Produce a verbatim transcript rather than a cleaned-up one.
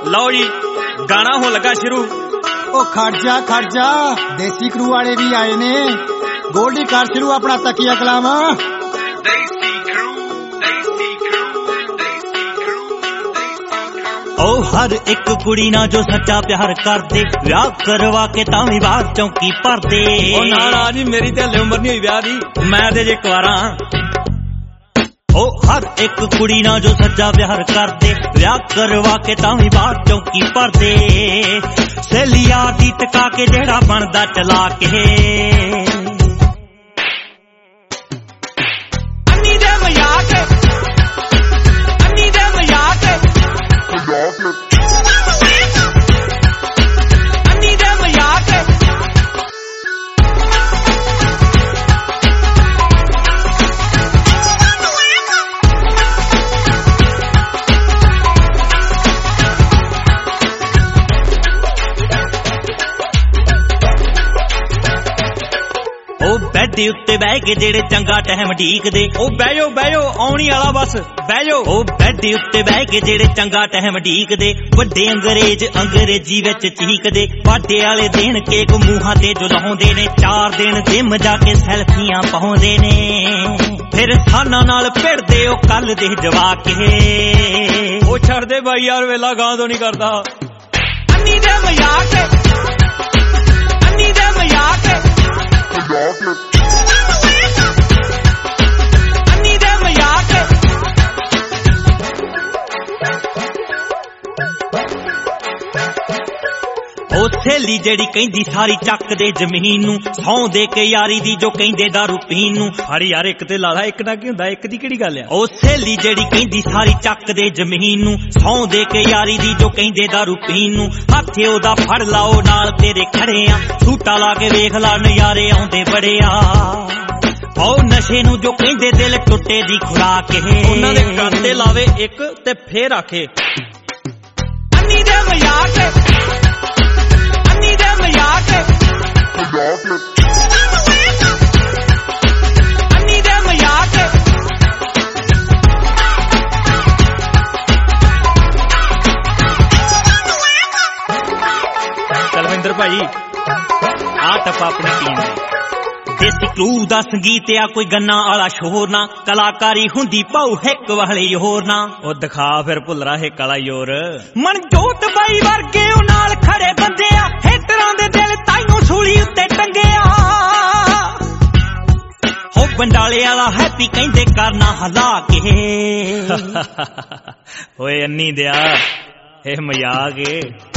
लो जी गाना हो लगा शुरू। ओ खड़जा खड़जा देसी क्रू वाले भी आए ने। गोल्डी कर शुरू अपना तकिया कलाम। ओ हर एक कुड़ी ना जो सच्चा प्यार कर दे विआह करवा के तावी बाहर चौकी पर दे। ओ ना ना जी मेरी ते हले उम्र नहीं हुई विआह दी, मैं ते जे कुआरा। ओ हर एक कुड़ी ना जो सच्चा प्यार कर दे विआह करवा के तावी बाहर चौकी पर दे। सहेली यार दी टका के जेड़ा बनदा चला के अन्नी दे मजाक अन्नी दे मजाक अन्नी दे मजाक। ओ बैड उत्ते बह के जेड़े चंगा टहम ढीक दे। ओ बैजो बैजो आउणी वाला बस बैजो। ओ बैड उत्ते बह के जेड़े चंगा टहम ढीक दे। वड्डे अंग्रेज अंग्रेजी विच चीक दे। बाडे वाले दिन केक मूहां ते जो लाउंदे ने। चार दिन जिम जाके सैल्फियां पाउंदे ने। फिर साना नाल भिड़दे ओ कल दे जवाक के। ओ छड़ दे भाई यार वेला गां तो नहीं करदा। अन्नी दे मजाक अन्नी दे मजाक अन्नी दे मजाक। ओ सहेली जेड़ी कहंदी सारी चक दे जमीन नू। सौं दे के यारी दी जो कहंदे दारू पीन नू। हरी यार एक ते लाला एक ना की हुंदा, एक दी केड़ी गल है। ओ सहेली जेड़ी कहंदी सारी चक दे जमीन नू। सौं दे के यारी दी जो कहंदे दारू पीन नू। हथे ओदा फड़ लाओ नाल तेरे खड़े आ। सूटा ला के वेख ला नजारे आउंदे बड़े आ। ओ नशे नू जो कहंदे दिल टुटे दी खुराक है। उन्हां दे काते लावे एक ते फिर आखे अन्नी दे मजाक अन्नी दे मजाक अन्नी दे मजाक। तलविंदर भाई आ टप्पा अपनी टीम है। देसी क्रू दा संगीत आ कोई गन्ना आला शोर ना। कलाकारी हुंदी पाऊ हिक वाले योर ना। ओ दिखा फिर भुल्लरा हिक वाला योर। मनजोत बाई वर्गे ओ नाल खड़े बंदे आ। हेटरां दे दिल ताईओ सूली उत्ते टंगे आ। हो बंडाले वाला हैप्पी कहंदे करना हला के। ओए अन्नी दिया ए मजाक ए।